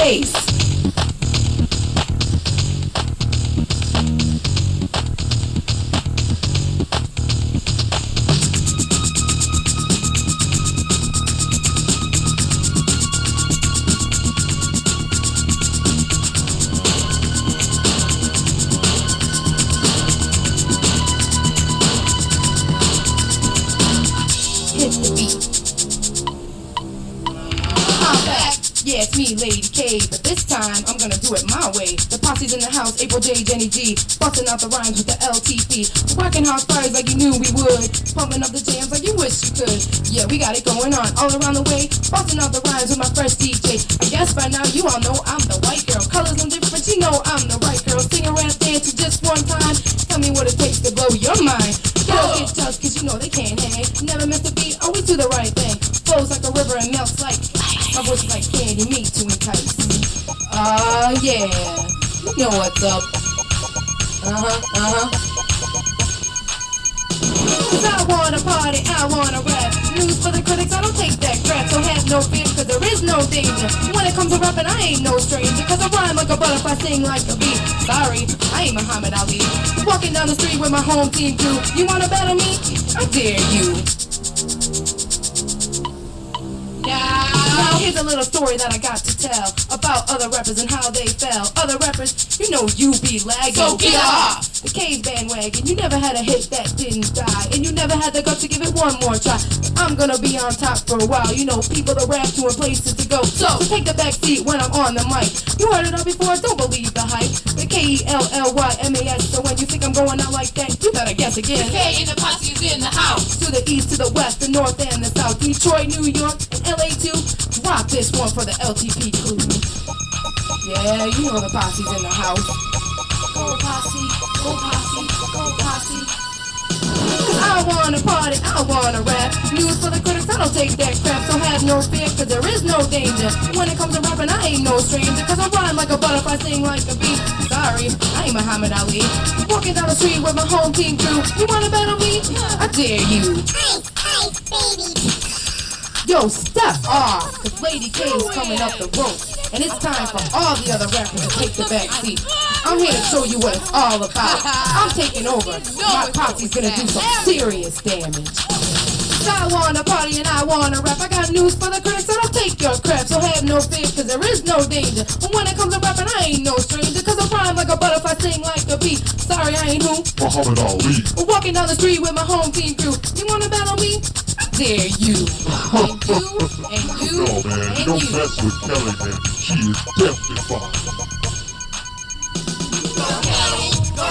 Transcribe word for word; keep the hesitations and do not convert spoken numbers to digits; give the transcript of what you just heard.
bass. Yeah, it's me, Lady K, but this time I'm gonna do it my way. The posse's in the house, April J, Jenny G, busting out the rhymes with the L T P. Rocking house fires like you knew we would, pumping up the jams like you wish you could. Yeah, we got it going on all around the way, busting out the rhymes with my fresh D J. I guess by now you all know I'm the white girl. Colors and different, you know I'm the right girl. Sing around, dance just one time. Tell me what it takes to blow your mind. Girls get tough cause you know they can't hang. Never miss a beat, always do the right thing. Flows like a river and melts like ice. My voice is like candy meat to entice. Uh, yeah, you know what's up. Uh-huh, uh-huh. Cause I wanna party, I wanna rap. News for the critics, I don't take that crap. So have no fear, cause there is no danger. When it comes to rapping, I ain't no stranger. Cause I rhyme like a butterfly, sing like a bee. Sorry, I ain't Muhammad Ali. Walking down the street with my home team crew. You wanna battle me? I dare you. Now here's a little story that I got to tell about other rappers and how they fell. Other rappers, you know you be lagging. So get off the K's bandwagon. You never had a hit that didn't die, and you never had the guts to give it one more try. I'm gonna be on top for a while. You know people to rap to and places to go. So, so take the back seat when I'm on the mic. You heard it all before, don't believe the hype. The K E L L Y M A S. So when you think I'm going out like that, you better guess again. The K in the posse is in the house. To the east, to the west, the north, and the south. Detroit, New York, and L A too. Rock this one for the L T P crew. Yeah, you know the posse's in the house. Go posse, go posse, go posse. Cause I wanna party, I wanna rap. News for the critics, I don't take that crap. So have no fear, cause there is no danger. When it comes to rapping, I ain't no stranger. Cause I rhyme like a butterfly, sing like a bee. Sorry, I ain't Muhammad Ali. Walking down the street with my home team crew. You wanna battle me? I dare you. Ice, ice, baby. Yo, step off, cause Lady K is coming up the rope. And it's time for all the other rappers to take the back seat. I'm here to show you what it's all about. I'm taking over. My posse's gonna do some serious damage. I wanna party and I wanna rap. I got news for the critics, so don't take your crap. So have no fear, cause there is no danger. But when it comes to rapping, I ain't no stranger. Cause I rhyme like a butterfly, sing like a bee. Sorry, I ain't who? Muhammad Ali. We're walking down the street with my home team crew. You wanna battle me? I dare you. And you, and you, No, man, and you don't you. mess with Kelly, man. She is definitely fine. Go Kelly, go